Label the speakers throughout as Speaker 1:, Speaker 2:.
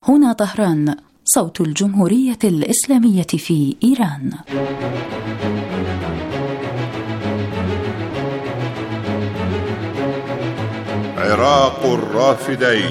Speaker 1: هنا طهران، صوت الجمهورية الإسلامية في إيران.
Speaker 2: عراق الرافدين.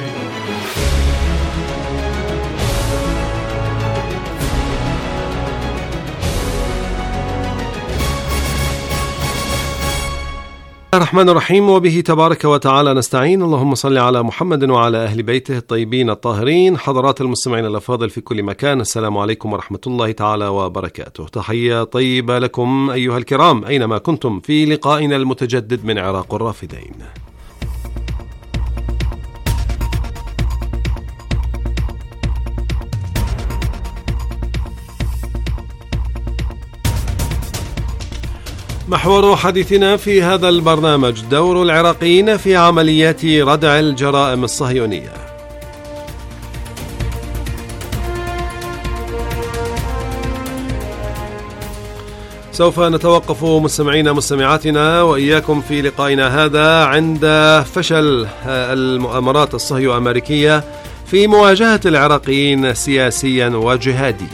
Speaker 3: الرحمن الرحيم، وبه تبارك وتعالى نستعين. اللهم صل على محمد وعلى أهل بيته الطيبين الطاهرين. حضرات المستمعين الأفاضل في كل مكان، السلام عليكم ورحمة الله تعالى وبركاته. تحية طيبة لكم أيها الكرام أينما كنتم في لقائنا المتجدد من عراق الرافدين. محور حديثنا في هذا البرنامج دور العراقيين في عمليات ردع الجرائم الصهيونية. سوف نتوقف مستمعاتنا وإياكم في لقائنا هذا عند فشل المؤامرات الصهيو أمريكية في مواجهة العراقيين سياسيا وجهاديا.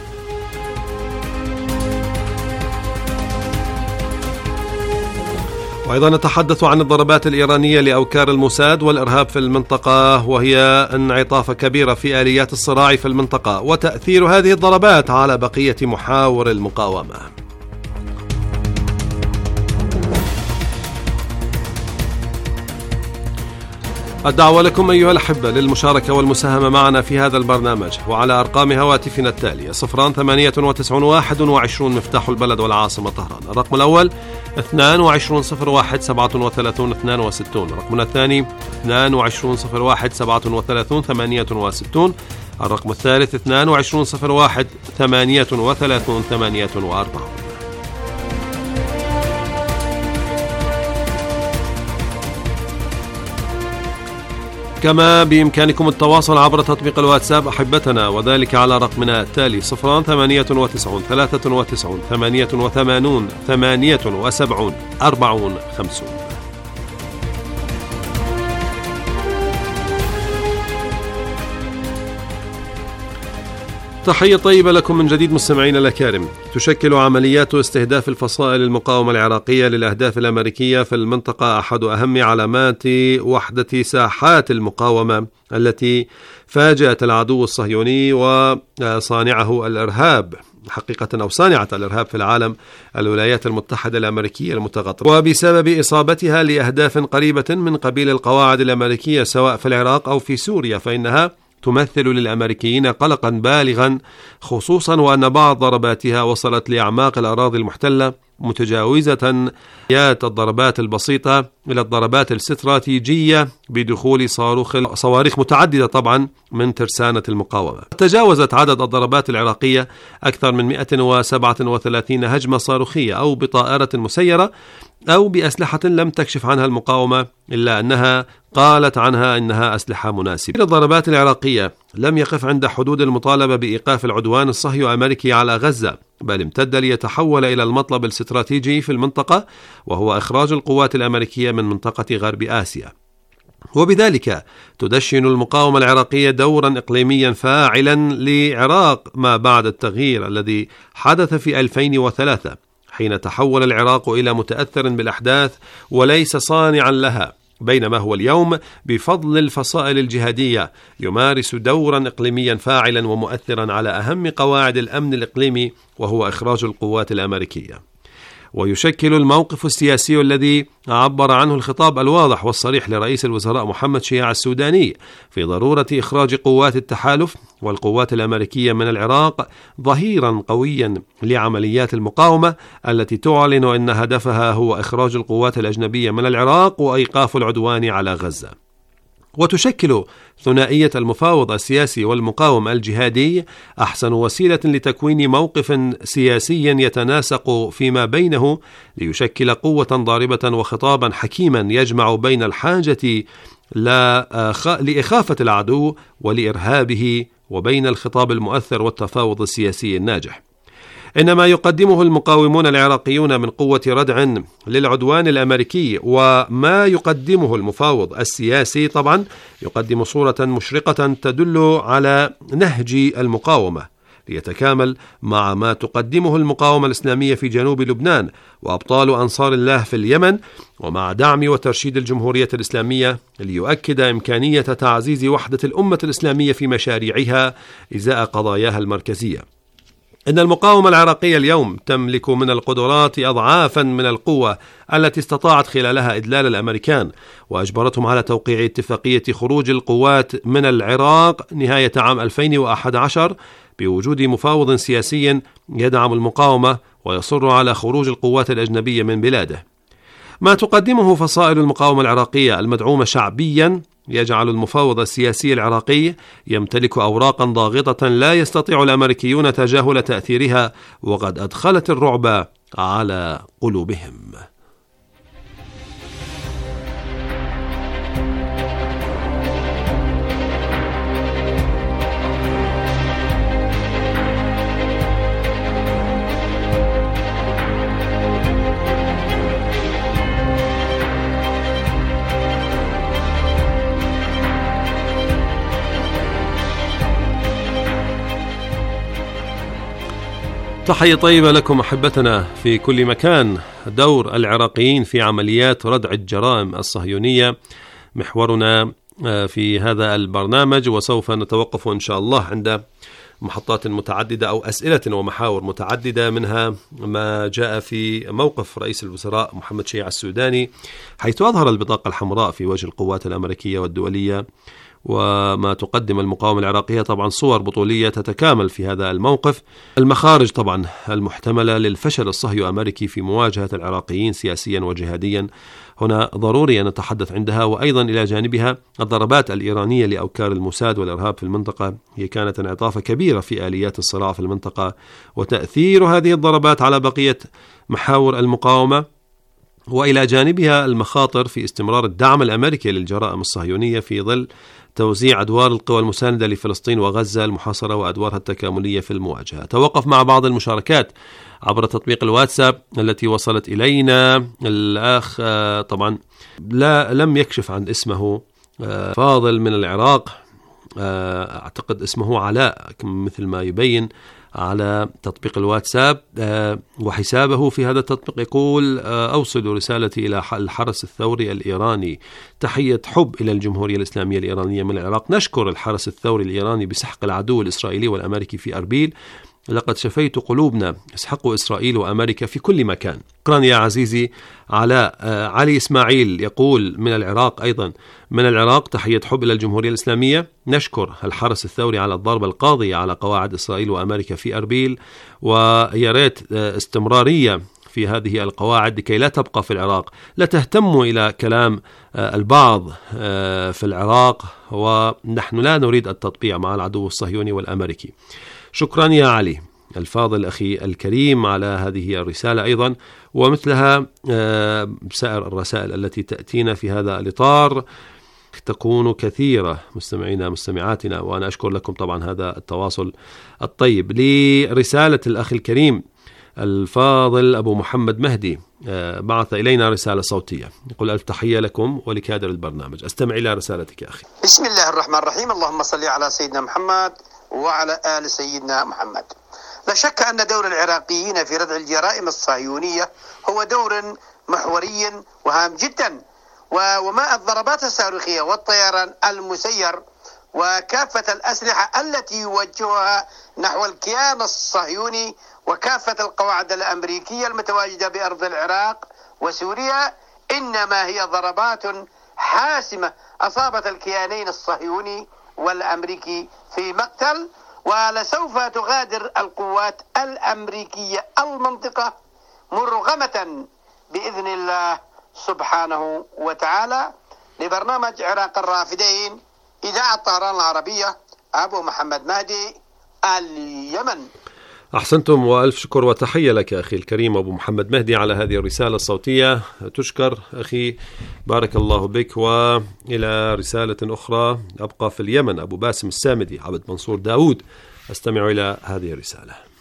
Speaker 3: وأيضا نتحدث عن الضربات الإيرانية لأوكار الموساد والإرهاب في المنطقة، وهي انعطافة كبيرة في آليات الصراع في المنطقة، وتأثير هذه الضربات على بقية محاور المقاومة. الدعوة لكم أيها الأحبة للمشاركة والمساهمة معنا في هذا البرنامج، وعلى أرقام هواتفنا التالية: 09891 مفتاح البلد والعاصمة طهران، الرقم الأول 2201373262، رقمنا الثاني 22013738، الرقم الثالث 22013838. كما بإمكانكم التواصل عبر تطبيق الواتساب أحبتنا، وذلك على رقمنا التالي 0989388887450. تحية طيبة لكم من جديد مستمعين الأكارم. تشكل عمليات استهداف الفصائل المقاومة العراقية للأهداف الأمريكية في المنطقة أحد أهم علامات وحدة ساحات المقاومة التي فاجأت العدو الصهيوني وصانعه الإرهاب حقيقة، أو صانعة الإرهاب في العالم، الولايات المتحدة الأمريكية المتغطرة، وبسبب إصابتها لأهداف قريبة من قبيل القواعد الأمريكية سواء في العراق أو في سوريا، فإنها تمثل للأمريكيين قلقا بالغا، خصوصا وأن بعض ضرباتها وصلت لأعماق الأراضي المحتلة، متجاوزة الضربات البسيطة إلى الضربات الاستراتيجية بدخول صواريخ متعددة طبعا من ترسانة المقاومة. تجاوزت عدد الضربات العراقية أكثر من 137 هجمة صاروخية، أو بطائرة مسيرة، أو بأسلحة لم تكشف عنها المقاومة إلا أنها قالت عنها أنها أسلحة مناسبة. الضربات العراقية لم يقف عند حدود المطالبة بإيقاف العدوان الصهيو أمريكي على غزة، بل امتد ليتحول إلى المطلب الاستراتيجي في المنطقة، وهو إخراج القوات الأمريكية من منطقة غرب آسيا. وبذلك تدشن المقاومة العراقية دورا إقليميا فاعلا لعراق ما بعد التغيير الذي حدث في 2003، حين تحول العراق إلى متأثر بالأحداث وليس صانعا لها، بينما هو اليوم بفضل الفصائل الجهادية يمارس دورا إقليميا فاعلا ومؤثرا على أهم قواعد الأمن الإقليمي، وهو إخراج القوات الأمريكية. ويشكل الموقف السياسي الذي عبر عنه الخطاب الواضح والصريح لرئيس الوزراء محمد شياع السوداني في ضرورة إخراج قوات التحالف والقوات الأمريكية من العراق ظهيرا قويا لعمليات المقاومة التي تعلن أن هدفها هو إخراج القوات الأجنبية من العراق وإيقاف العدوان على غزة. وتشكل ثنائية المفاوض السياسي والمقاوم الجهادي أحسن وسيلة لتكوين موقف سياسي يتناسق فيما بينه، ليشكل قوة ضاربة وخطابا حكيما يجمع بين الحاجة لإخافة العدو ولإرهابه، وبين الخطاب المؤثر والتفاوض السياسي الناجح. إن ما يقدمه المقاومون العراقيون من قوة ردع للعدوان الأمريكي وما يقدمه المفاوض السياسي طبعا يقدم صورة مشرقة تدل على نهج المقاومة ليتكامل مع ما تقدمه المقاومة الإسلامية في جنوب لبنان وأبطال أنصار الله في اليمن، ومع دعم وترشيد الجمهورية الإسلامية ليؤكد إمكانية تعزيز وحدة الأمة الإسلامية في مشاريعها إزاء قضاياها المركزية. إن المقاومة العراقية اليوم تملك من القدرات أضعافا من القوة التي استطاعت خلالها إدلال الأمريكان وأجبرتهم على توقيع اتفاقية خروج القوات من العراق نهاية عام 2011 بوجود مفاوض سياسي يدعم المقاومة ويصر على خروج القوات الأجنبية من بلاده. ما تقدمه فصائل المقاومة العراقية المدعومة شعبيا يجعل المفاوض السياسي العراقي يمتلك أوراقا ضاغطة لا يستطيع الأمريكيون تجاهل تأثيرها، وقد أدخلت الرعب على قلوبهم. تحية طيبة لكم أحبتنا في كل مكان. دور العراقيين في عمليات ردع الجرائم الصهيونية محورنا في هذا البرنامج، وسوف نتوقف إن شاء الله عند محطات متعددة أو أسئلة ومحاور متعددة، منها ما جاء في موقف رئيس الوزراء محمد شيع السوداني حيث أظهر البطاقة الحمراء في وجه القوات الأمريكية والدولية، وما تقدم المقاومة العراقية طبعا صور بطولية تتكامل في هذا الموقف. المخارج طبعا المحتملة للفشل الصهيو أمريكي في مواجهة العراقيين سياسيا وجهاديا هنا ضروري أن نتحدث عندها، وأيضا إلى جانبها الضربات الإيرانية لأوكار الموساد والإرهاب في المنطقة هي كانت انعطافة كبيرة في آليات الصراع في المنطقة، وتأثير هذه الضربات على بقية محاور المقاومة، وإلى جانبها المخاطر في استمرار الدعم الأمريكي للجرائم الصهيونية في ظل توزيع أدوار القوى المساندة لفلسطين وغزة المحاصرة وأدوارها التكاملية في المواجهة. توقف مع بعض المشاركات عبر تطبيق الواتساب التي وصلت إلينا. الأخ طبعا لم يكشف عن اسمه، فاضل من العراق، أعتقد اسمه علاء مثل ما يبين على تطبيق الواتساب، وحسابه في هذا التطبيق يقول: أوصل رسالتي إلى الحرس الثوري الإيراني، تحية حب إلى الجمهورية الإسلامية الإيرانية من العراق. نشكر الحرس الثوري الإيراني بسحق العدو الإسرائيلي والأمريكي في أربيل، لقد شفيت قلوبنا، اسحقوا إسرائيل وأمريكا في كل مكان. شكرا يا عزيزي علاء. علي إسماعيل يقول من العراق، أيضا من العراق، تحية حب إلى الجمهورية الإسلامية، نشكر الحرس الثوري على الضربة القاضية على قواعد إسرائيل وأمريكا في أربيل، وياريت استمرارية في هذه القواعد لكي لا تبقى في العراق. لا تهتموا إلى كلام البعض في العراق، ونحن لا نريد التطبيع مع العدو الصهيوني والأمريكي. شكرا يا علي الفاضل أخي الكريم على هذه الرسالة أيضا، ومثلها سائر الرسائل التي تأتينا في هذا الإطار تكون كثيرة مستمعينا مستمعاتنا، وأنا أشكر لكم طبعا هذا التواصل الطيب. لرسالة الأخ الكريم الفاضل أبو محمد مهدي بعث إلينا رسالة صوتية، يقول: ألف تحية لكم ولكادر البرنامج. أستمع إلى رسالتك يا أخي.
Speaker 4: بسم الله الرحمن الرحيم، اللهم صل على سيدنا محمد وعلى آل سيدنا محمد. لا شك أن دور العراقيين في ردع الجرائم الصهيونية هو دور محوري وهام جدا، وما الضربات الصاروخية والطيران المسير وكافة الأسلحة التي يوجهها نحو الكيان الصهيوني وكافة القواعد الأمريكية المتواجدة بأرض العراق وسوريا إنما هي ضربات حاسمة أصابت الكيانين الصهيوني والأمريكي في مقتل، ولسوف تغادر القوات الأمريكية المنطقة مرغمة بإذن الله سبحانه وتعالى. لبرنامج عراق الرافدين، إذاعة طهران العربية، أبو محمد مهدي، اليمن.
Speaker 3: أحسنتم وألف شكر وتحية لك أخي الكريم أبو محمد مهدي على هذه الرسالة الصوتية. تشكر أخي، بارك الله بك. وإلى رسالة أخرى، أبقى في اليمن، أبو باسم السامدي، عبد منصور داود، أستمع إلى هذه الرسالة.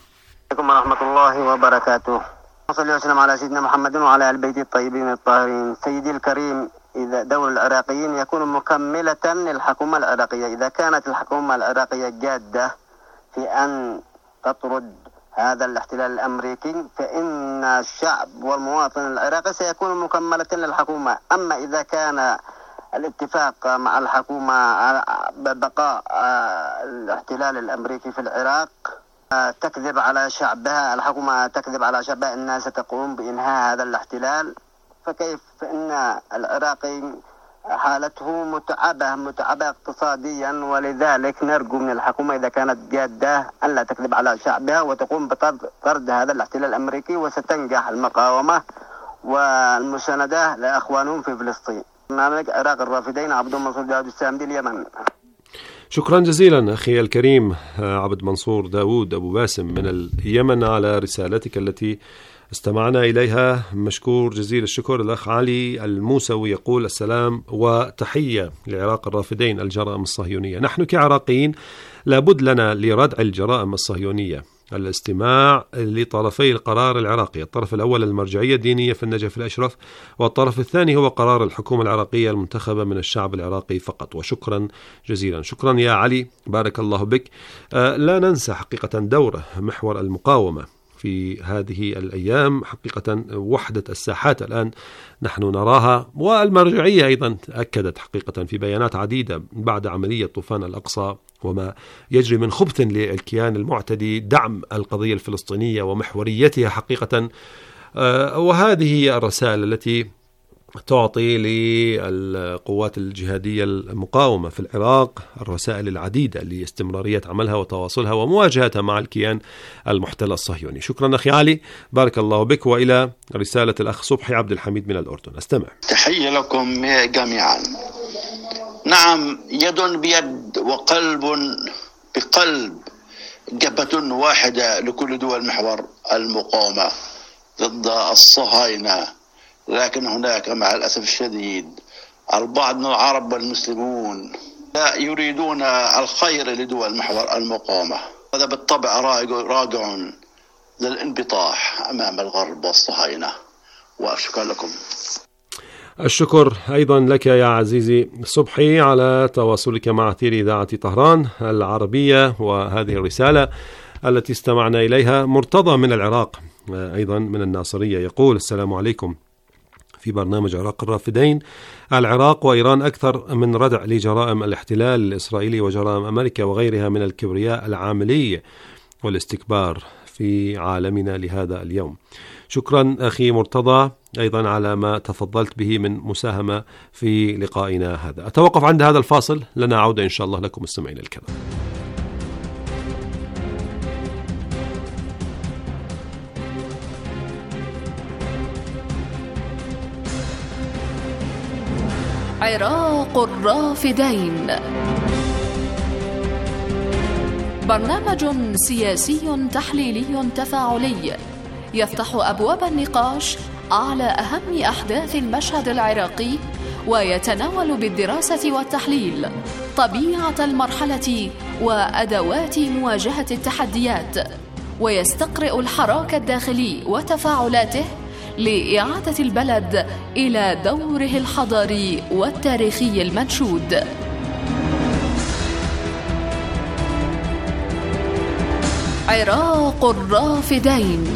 Speaker 4: عليكم ورحمة الله وبركاته. صلى وسلم على سيدنا محمد وعلى آل بيته الطيبين الطاهرين. سيدي الكريم، إذا دور العراقيين يكون مكملة للحكومة العراقية. إذا كانت الحكومة العراقية جادة في أن تطرد هذا الاحتلال الأمريكي، فإن الشعب والمواطن العراقي سيكون مكملة للحكومة. أما إذا كان الاتفاق مع الحكومة على بقاء الاحتلال الأمريكي في العراق تكذب على شعبها، الحكومة تكذب على شعبها أنها ستقوم بإنهاء هذا الاحتلال، فكيف إن العراقي حالته متعبة اقتصاديا. ولذلك نرجو من الحكومة إذا كانت جادة أن لا تكذب على شعبها وتقوم بطرد هذا الاحتلال الأمريكي، وستنجح المقاومة والمساندة لأخوانهم في فلسطين. برنامج عراق الرافدين، عبد منصور داود السامدي، اليمن.
Speaker 3: شكرا جزيلا أخي الكريم عبد منصور داود أبو باسم من اليمن على رسالتك التي استمعنا إليها. مشكور جزيل الشكر. الأخ علي الموسوي يقول: السلام وتحية لعراق الرافدين الجرائم الصهيونية. نحن كعراقيين لابد لنا لردع الجرائم الصهيونية الاستماع لطرفي القرار العراقي. الطرف الأول المرجعية الدينية في النجف الأشرف، والطرف الثاني هو قرار الحكومة العراقية المنتخبة من الشعب العراقي فقط. وشكرا جزيلا. شكرا يا علي، بارك الله بك. لا ننسى حقيقة دور محور المقاومة في هذه الأيام. حقيقة وحدة الساحات الآن نحن نراها، والمرجعية أيضا أكدت حقيقة في بيانات عديدة بعد عملية طوفان الأقصى وما يجري من خبث للكيان المعتدي دعم القضية الفلسطينية ومحوريتها حقيقة. وهذه هي الرسائل التي تعطي للقوات الجهادية المقاومة في العراق الرسائل العديدة لاستمرارية عملها وتواصلها ومواجهتها مع الكيان المحتل الصهيوني. شكرا أخي علي، بارك الله بك. وإلى رسالة الأخ صبحي عبد الحميد من الأردن، استمع.
Speaker 5: تحية لكم جميعا. نعم، يد بيد وقلب بقلب، جبهة واحدة لكل دول محور المقاومة ضد الصهاينة. لكن هناك مع الأسف الشديد البعض من العرب والمسلمون لا يريدون الخير لدول محور المقاومة. هذا بالطبع راجع للانبطاح أمام الغرب والصهاينة. وشكرا لكم.
Speaker 3: الشكر أيضا لك يا عزيزي صبحي على تواصلك مع أثير إذاعة طهران العربية وهذه الرسالة التي استمعنا إليها. مرتضى من العراق أيضا من الناصرية يقول: السلام عليكم. في برنامج عراق الرافدين، العراق وإيران أكثر من ردع لجرائم الاحتلال الإسرائيلي وجرائم أمريكا وغيرها من الكبرياء العاملي والاستكبار في عالمنا لهذا اليوم. شكرا أخي مرتضى أيضا على ما تفضلت به من مساهمة في لقائنا هذا. أتوقف عند هذا الفاصل، لنا عودة إن شاء الله لكم مستمعين الكرام.
Speaker 1: عراق الرافدين، برنامج سياسي تحليلي تفاعلي يفتح أبواب النقاش على أهم أحداث المشهد العراقي، ويتناول بالدراسة والتحليل طبيعة المرحلة وأدوات مواجهة التحديات، ويستقرئ الحراك الداخلي وتفاعلاته لإعادة البلد إلى دوره الحضاري والتاريخي المنشود. عراق الرافدين.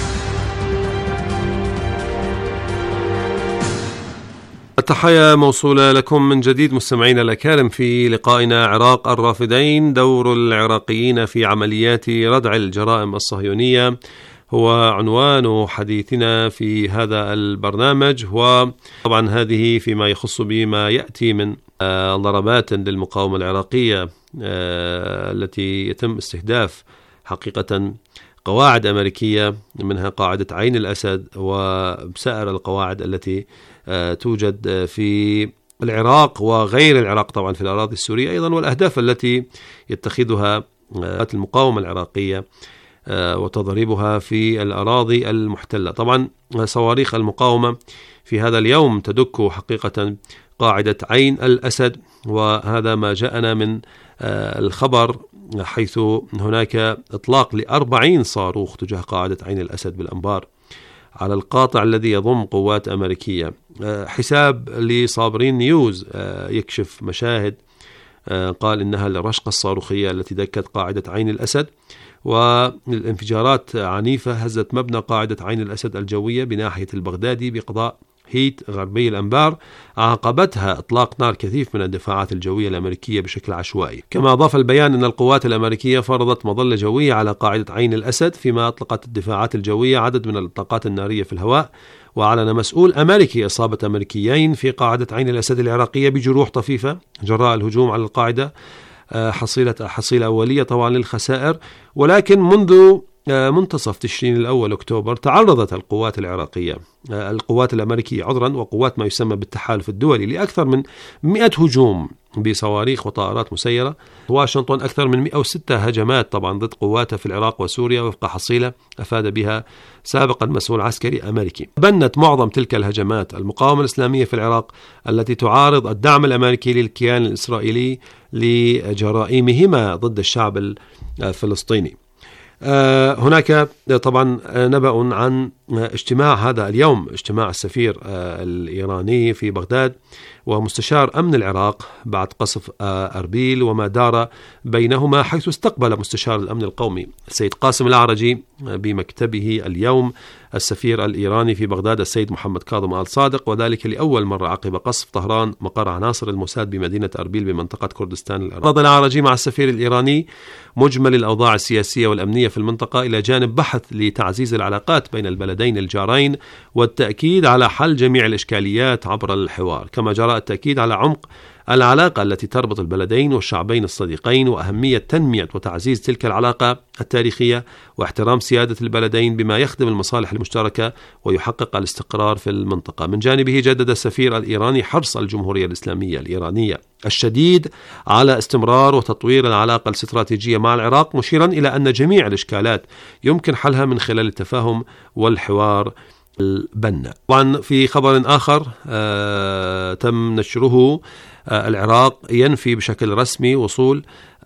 Speaker 3: التحية موصولة لكم من جديد مستمعينا الأكارم في لقائنا عراق الرافدين، دور العراقيين في عمليات ردع الجرائم الصهيونية هو عنوان حديثنا في هذا البرنامج. وطبعا هذه فيما يخص بما يأتي من ضربات للمقاومة العراقية التي يتم استهداف حقيقة قواعد أمريكية، منها قاعدة عين الأسد وسائر القواعد التي توجد في العراق وغير العراق طبعا في الأراضي السورية أيضا، والأهداف التي يتخذها المقاومة العراقية وتضريبها في الأراضي المحتلة. طبعا صواريخ المقاومة في هذا اليوم تدك حقيقة قاعدة عين الأسد، وهذا ما جاءنا من الخبر حيث هناك إطلاق ل40 صاروخ تجاه قاعدة عين الأسد بالأنبار على القاطع الذي يضم قوات أمريكية. حساب لصابرين نيوز يكشف مشاهد قال إنها الرشقة الصاروخية التي دكت قاعدة عين الأسد، والانفجارات عنيفة هزت مبنى قاعدة عين الأسد الجوية بناحية البغدادي بقضاء هيت غربي الأنبار، عاقبتها إطلاق نار كثيف من الدفاعات الجوية الأمريكية بشكل عشوائي. كما أضاف البيان أن القوات الأمريكية فرضت مظلة جوية على قاعدة عين الأسد، فيما أطلقت الدفاعات الجوية عدد من الإطلاقات النارية في الهواء. وأعلن مسؤول أمريكي إصابة أمريكيين في قاعدة عين الأسد العراقية بجروح طفيفة جراء الهجوم على القاعدة، حصيلة أولية طبعا للخسائر. ولكن منذ منتصف تشرين الأول أكتوبر تعرضت القوات الأمريكية وقوات ما يسمى بالتحالف الدولي لأكثر من 100 هجوم بصواريخ وطائرات مسيرة. واشنطن أكثر من 106 هجمات طبعا ضد قواتها في العراق وسوريا وفق حصيلة أفاد بها سابقا مسؤول عسكري أمريكي. بنت معظم تلك الهجمات المقاومة الإسلامية في العراق التي تعارض الدعم الأمريكي للكيان الإسرائيلي لجرائمهما ضد الشعب الفلسطيني. هناك طبعا نبأ عن اجتماع هذا اليوم، اجتماع السفير الإيراني في بغداد ومستشار أمن العراق بعد قصف أربيل وما دار بينهما، حيث استقبل مستشار الأمن القومي السيد قاسم الأعرجي بمكتبه اليوم السفير الإيراني في بغداد السيد محمد كاظم آل صادق، وذلك لأول مرة عقب قصف طهران مقر عناصر الموساد بمدينة أربيل بمنطقة كردستان العراق. رضى الأعرجي مع السفير الإيراني مجمل الأوضاع السياسية والأمنية في المنطقة إلى جانب بحث لتعزيز العلاقات بين البلدين الجارين والتأكيد على حل جميع الإشكاليات عبر الحوار. كما جرى التأكيد على عمق العلاقة التي تربط البلدين والشعبين الصديقين وأهمية تنمية وتعزيز تلك العلاقة التاريخية واحترام سيادة البلدين بما يخدم المصالح المشتركة ويحقق الاستقرار في المنطقة. من جانبه جدد السفير الإيراني حرص الجمهورية الإسلامية الإيرانية الشديد على استمرار وتطوير العلاقة الاستراتيجية مع العراق، مشيرا إلى أن جميع الإشكالات يمكن حلها من خلال التفاهم والحوار البناء. طبعا في خبر آخر تم نشره، العراق ينفي بشكل رسمي وصول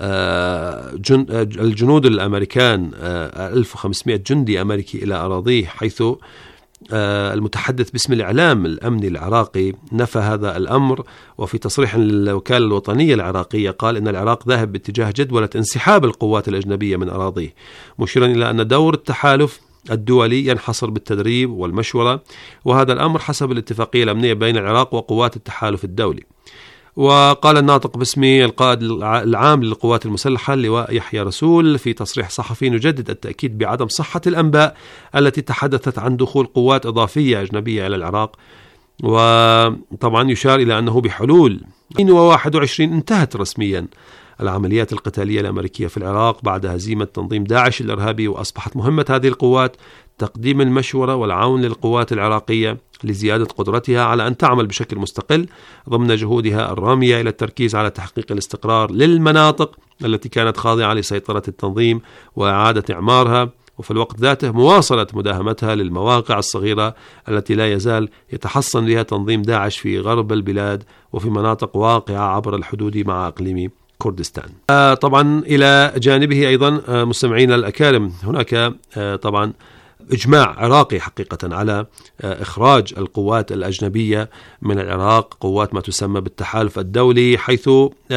Speaker 3: الجنود الأمريكان 1500 جندي أمريكي إلى أراضيه، حيث المتحدث باسم الإعلام الأمني العراقي نفى هذا الأمر. وفي تصريح للوكالة الوطنية العراقية قال إن العراق ذاهب باتجاه جدولة انسحاب القوات الأجنبية من أراضيه، مشيرا إلى أن دور التحالف الدولي ينحصر بالتدريب والمشورة، وهذا الأمر حسب الاتفاقية الأمنية بين العراق وقوات التحالف الدولي. وقال الناطق باسم القائد العام للقوات المسلحة اللواء يحيى رسول في تصريح صحفي: نجدد التأكيد بعدم صحة الأنباء التي تحدثت عن دخول قوات إضافية أجنبية إلى العراق. وطبعا يشار إلى أنه بحلول 2021 انتهت رسميا العمليات القتالية الأمريكية في العراق بعد هزيمة تنظيم داعش الإرهابي، وأصبحت مهمة هذه القوات تقديم المشورة والعون للقوات العراقية لزيادة قدرتها على أن تعمل بشكل مستقل ضمن جهودها الرامية إلى التركيز على تحقيق الاستقرار للمناطق التي كانت خاضعة لسيطرة التنظيم وإعادة إعمارها، وفي الوقت ذاته مواصلة مداهمتها للمواقع الصغيرة التي لا يزال يتحصن بها تنظيم داعش في غرب البلاد وفي مناطق واقعة عبر الحدود مع إقليم كردستان. طبعا إلى جانبه أيضا مستمعينا الأكارم، هناك طبعا إجماع عراقي حقيقة على إخراج القوات الأجنبية من العراق، قوات ما تسمى بالتحالف الدولي، حيث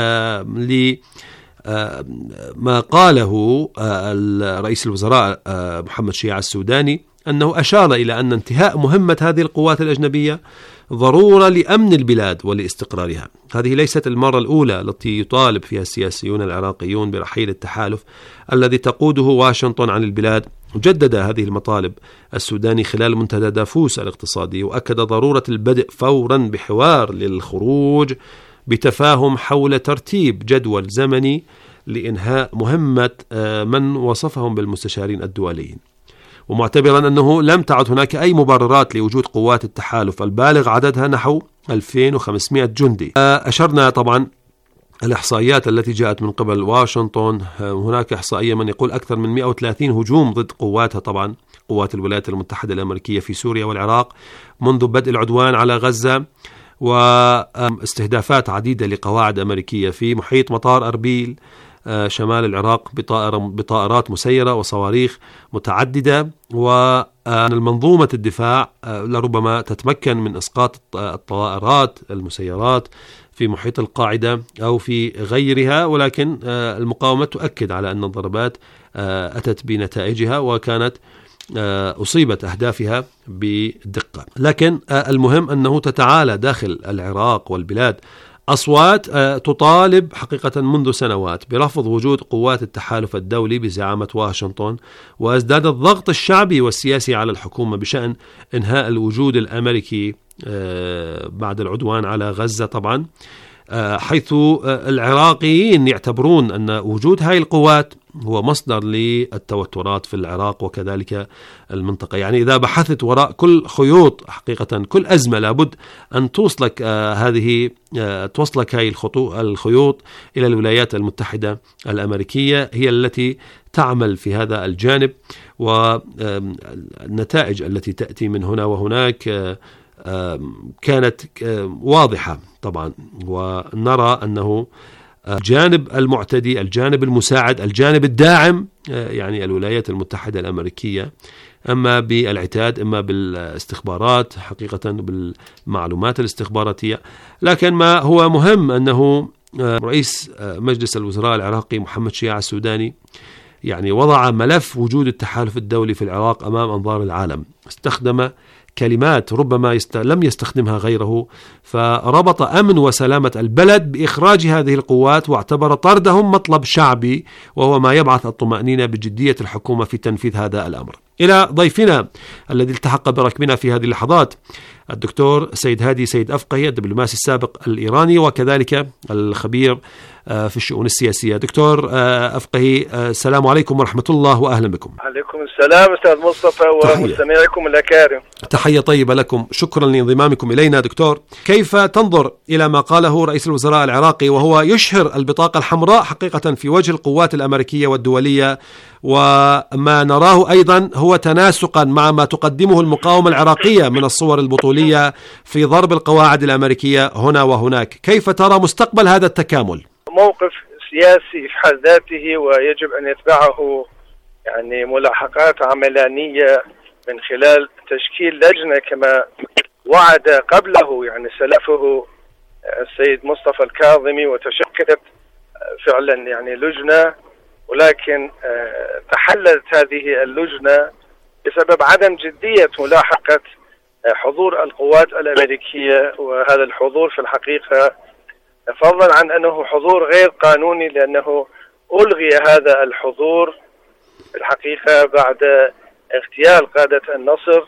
Speaker 3: ما قاله رئيس الوزراء محمد شيع السوداني أنه أشار إلى أن انتهاء مهمة هذه القوات الأجنبية ضرورة لأمن البلاد ولاستقرارها. هذه ليست المرة الأولى التي يطالب فيها السياسيون العراقيون برحيل التحالف الذي تقوده واشنطن عن البلاد. جدد هذه المطالب السوداني خلال منتدى دافوس الاقتصادي، وأكد ضرورة البدء فورا بحوار للخروج بتفاهم حول ترتيب جدول زمني لإنهاء مهمة من وصفهم بالمستشارين الدوليين، ومعتبرا أنه لم تعد هناك أي مبررات لوجود قوات التحالف البالغ عددها نحو 2500 جندي. أشرنا طبعا الإحصائيات التي جاءت من قبل واشنطن، هناك إحصائية من يقول أكثر من 130 هجوم ضد قواتها، طبعا قوات الولايات المتحدة الأمريكية في سوريا والعراق منذ بدء العدوان على غزة، واستهدافات عديدة لقواعد أمريكية في محيط مطار أربيل شمال العراق بطائرات مسيرة وصواريخ متعددة. والمنظومة الدفاع لربما تتمكن من إسقاط الطائرات المسيرات في محيط القاعدة أو في غيرها، ولكن المقاومة تؤكد على أن الضربات أتت بنتائجها وكانت أصيبت أهدافها بدقة. لكن المهم أنه تتعالى داخل العراق والبلاد أصوات تطالب حقيقة منذ سنوات برفض وجود قوات التحالف الدولي بزعامة واشنطن، وازداد الضغط الشعبي والسياسي على الحكومة بشأن إنهاء الوجود الأمريكي بعد العدوان على غزة طبعا، حيث العراقيين يعتبرون أن وجود هاي القوات هو مصدر للتوترات في العراق وكذلك المنطقة. يعني إذا بحثت وراء كل خيوط حقيقة كل أزمة لابد أن توصلك هاي الخيوط إلى الولايات المتحدة الأمريكية، هي التي تعمل في هذا الجانب، والنتائج التي تأتي من هنا وهناك كانت واضحة طبعا. ونرى أنه الجانب المعتدي، الجانب المساعد، الجانب الداعم يعني الولايات المتحدة الأمريكية، أما بالعتاد إما بالاستخبارات حقيقة بالمعلومات الاستخباراتية. لكن ما هو مهم أنه رئيس مجلس الوزراء العراقي محمد شياع السوداني يعني وضع ملف وجود التحالف الدولي في العراق أمام أنظار العالم، استخدم كلمات ربما لم يستخدمها غيره، فربط أمن وسلامة البلد بإخراج هذه القوات، واعتبر طردهم مطلب شعبي وهو ما يبعث الطمأنينة بجدية الحكومة في تنفيذ هذا الأمر. إلى ضيفنا الذي التحق بركبنا في هذه اللحظات الدكتور سيد هادي سيد أفقهي، الدبلوماسي السابق الإيراني وكذلك الخبير في الشؤون السياسية. دكتور أفقهي، السلام عليكم ورحمة الله وأهلا بكم.
Speaker 6: عليكم السلام أستاذ مصطفى ومستمعيكم الأكارم.
Speaker 3: تحية طيبة لكم، شكرا لانضمامكم إلينا. دكتور، كيف تنظر إلى ما قاله رئيس الوزراء العراقي وهو يشهر البطاقة الحمراء حقيقة في وجه القوات الأمريكية والدولية، وما نراه أيضا هو تناسقا مع ما تقدمه المقاومة العراقية من الصور البطولية في ضرب القواعد الأمريكية هنا وهناك؟ كيف ترى مستقبل هذا التكامل؟
Speaker 6: موقف سياسي في حد ذاته، ويجب أن يتبعه يعني ملاحقات عملانية من خلال تشكيل لجنة كما وعد قبله يعني سلفه السيد مصطفى الكاظمي، وتشكلت فعلا يعني لجنة، ولكن تحللت هذه اللجنة بسبب عدم جدية ملاحقة حضور القوات الأمريكية. وهذا الحضور في الحقيقة فضلا عن أنه حضور غير قانوني، لأنه ألغي هذا الحضور في الحقيقة بعد اغتيال قادة النصر.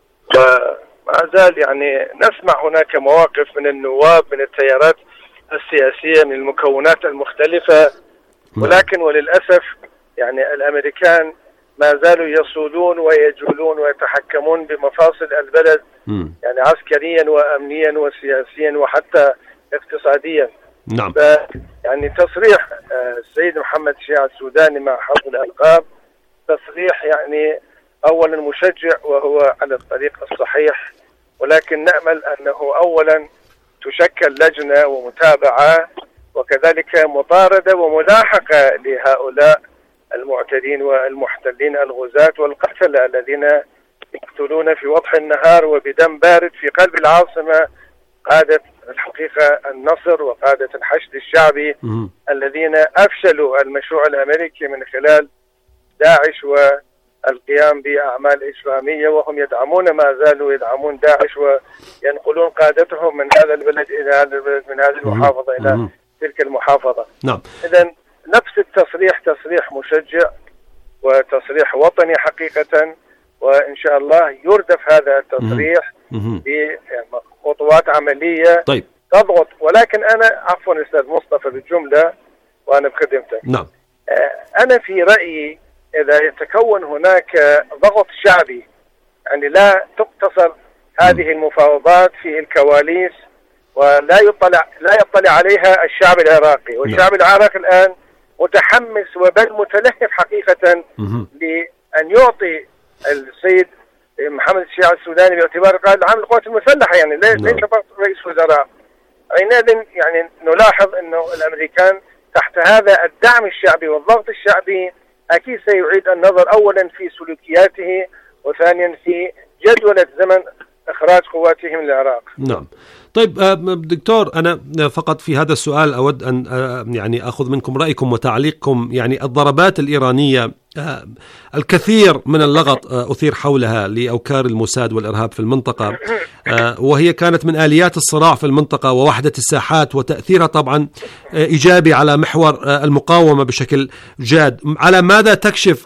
Speaker 6: ومع ذلك يعني نسمع هناك مواقف من النواب من التيارات السياسية من المكونات المختلفة، ولكن وللأسف يعني الأمريكان ما زالوا يصولون ويجولون ويتحكمون بمفاصل البلد يعني عسكريا وأمنيا وسياسيا وحتى اقتصاديا.
Speaker 3: نعم.
Speaker 6: يعني تصريح السيد محمد شياع السوداني مع حفظ الألقاب تصريح يعني أولا مشجع وهو على الطريق الصحيح، ولكن نأمل أنه أولا تشكل لجنة ومتابعة وكذلك مطاردة وملاحقة لهؤلاء المعتدين والمحتلين الغزاة والقتلة الذين يقتلون في وضح النهار وبدم بارد في قلب العاصمة قادة الحقيقة النصر وقادة الحشد الشعبي الذين أفشلوا المشروع الأمريكي من خلال داعش والقيام بأعمال إجرامية، وهم يدعمون ما زالوا يدعمون داعش وينقلون قادتهم من هذا البلد إلى هذا البلد، من هذه المحافظة إلى تلك المحافظة.
Speaker 3: نعم.
Speaker 6: إذن نفس التصريح تصريح مشجع وتصريح وطني حقيقة، وإن شاء الله يردف هذا التصريح بخطوات عملية
Speaker 3: طيب.
Speaker 6: تضغط. ولكن أنا عفوا أستاذ مصطفى بالجملة وأنا بخدمتك.
Speaker 3: نعم.
Speaker 6: أنا في رأيي إذا يتكون هناك ضغط شعبي يعني لا تقتصر هذه المفاوضات في الكواليس ولا يطلع عليها الشعب العراقي، والشعب العراقي الآن متحمس وبل متلهف حقيقة لأن يعطي السيد محمد الشيع السوداني باعتبار قائد العام للقوات المسلحة، يعني ليس فقط رئيس وزراء. حينئذ يعني نلاحظ أنه الأمريكان تحت هذا الدعم الشعبي والضغط الشعبي أكيد سيعيد النظر أولا في سلوكياته، وثانيا في جدولة زمن إخراج قواتهم من العراق.
Speaker 3: نعم. طيب دكتور، أنا فقط في هذا السؤال أود أن يعني أخذ منكم رأيكم وتعليقكم. يعني الضربات الإيرانية الكثير من اللغط أثير حولها لأوكار الموساد والإرهاب في المنطقة، وهي كانت من آليات الصراع في المنطقة ووحدة الساحات، وتأثيرها طبعا إيجابي على محور المقاومة بشكل جاد. على ماذا تكشف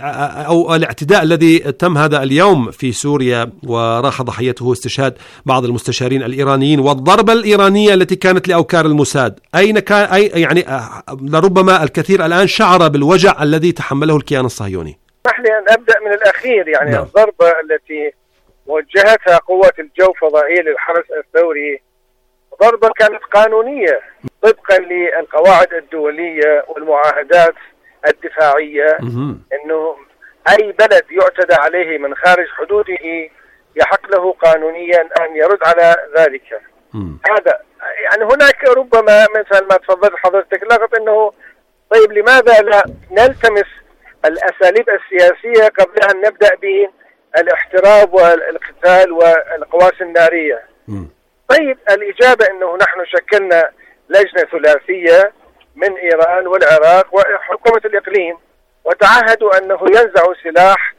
Speaker 3: أو الاعتداء الذي تم هذا اليوم في سوريا وراح ضحيته استشهاد بعض المستشارين الإيرانيين، والضربة الإيرانية التي كانت لأوكار الموساد؟ أين كان يعني لربما الكثير الآن شعر بالوجع الذي تحمله الكيان الصهيوني.
Speaker 6: اسمح لي أن أبدأ من الأخير. يعني نعم. الضربة التي وجهتها قوات الجو فضائية للحرس الثوري ضربة كانت قانونية طبقا للقواعد الدولية والمعاهدات الدفاعية، أنه أي بلد يعتدى عليه من خارج حدوده يحق له قانونيا أن يرد على ذلك. هذا يعني هناك ربما مثل ما تفضلت حضرتك لغط أنه طيب لماذا لا نلتمس الأساليب السياسية قبل أن نبدأ بالاحتراب والقتال والقواسم النارية؟ طيب الإجابة أنه نحن شكلنا لجنة ثلاثية من إيران والعراق وحكومة الإقليم، وتعهدوا أنه ينزعوا سلاح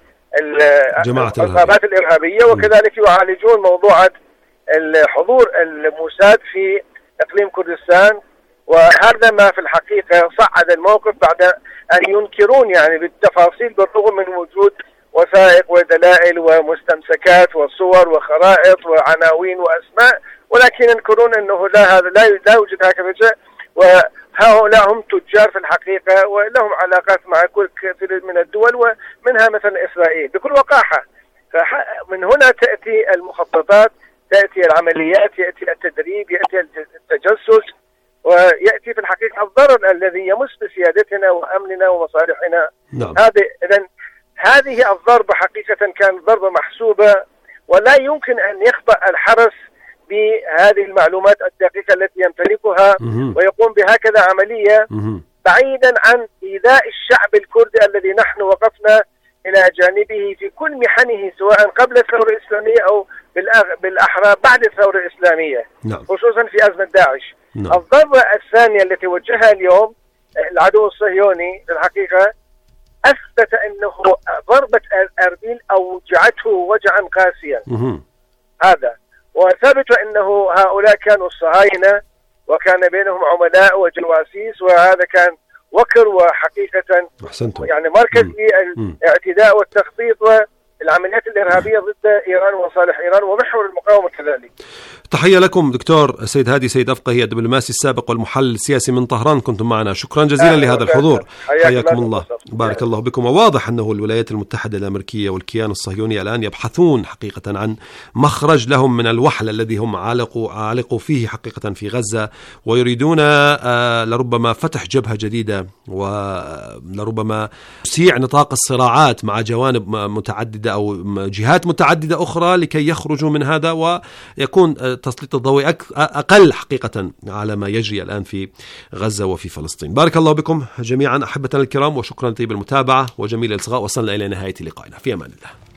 Speaker 6: العصابات الإرهابية، وكذلك يعالجون موضوع الحضور الموساد في إقليم كردستان. وهذا ما في الحقيقة صعد الموقف بعد أن ينكرون يعني بالتفاصيل بالرغم من وجود وثائق ودلائل ومستمسكات وصور وخرائط وعناوين وأسماء، ولكن ينكرون أنه هذا لا يوجد هكذا شيء، وهؤلاء هم تجار في الحقيقة ولهم علاقات مع كل كثير من الدول ومنها مثلا إسرائيل بكل وقاحة. فمن هنا تأتي المخططات، تأتي العمليات، يأتي التدريب، يأتي التجسس، ويأتي في الحقيقة الضرر الذي يمس بسيادتنا وأمننا ومصالحنا. نعم. هذه الضربة حقيقة كانت ضربة محسوبة، ولا يمكن أن يخطأ الحرس بهذه المعلومات الدقيقة التي يمتلكها ويقوم بهكذا عملية بعيدا عن إيذاء الشعب الكردي الذي نحن وقفنا إلى جانبه في كل محنه، سواء قبل الثورة الإسلامية أو بالأحرى بعد الثورة الإسلامية. نعم. خصوصا في أزمة داعش. نعم. الضربة الثانية التي وجهها اليوم العدو الصهيوني في الحقيقة أثبت أنه ضربة أربيل أوجعته وجعا قاسيا. هذا وثبت أنه هؤلاء كانوا الصهاينة وكان بينهم عملاء وجواسيس، وهذا كان وكر وحقيقة يعني مركز الاعتداء والتخطيط والعمليات الإرهابية ضد إيران وصالح إيران ومحور المقاومة كذلك.
Speaker 3: تحية لكم دكتور سيد هادي سيد أفقهي، الدبلوماسي السابق والمحلل السياسي من طهران، كنتم معنا، شكرا جزيلا لهذا الحضور. حياكم الله، بارك الله بكم. وواضح أنه الولايات المتحدة الأمريكية والكيان الصهيوني الآن يبحثون حقيقة عن مخرج لهم من الوحل الذي هم عالقوا فيه حقيقة في غزة، ويريدون لربما فتح جبهة جديدة ولربما توسيع نطاق الصراعات مع جوانب متعددة أو جهات متعددة أخرى لكي يخرجوا من هذا ويكون تسليط الضوء أقل حقيقة على ما يجري الآن في غزة وفي فلسطين. بارك الله بكم جميعا أحبتنا الكرام، وشكرا طيب المتابعة وجميل الإصغاء. وصلنا إلى نهاية لقائنا، في أمان الله.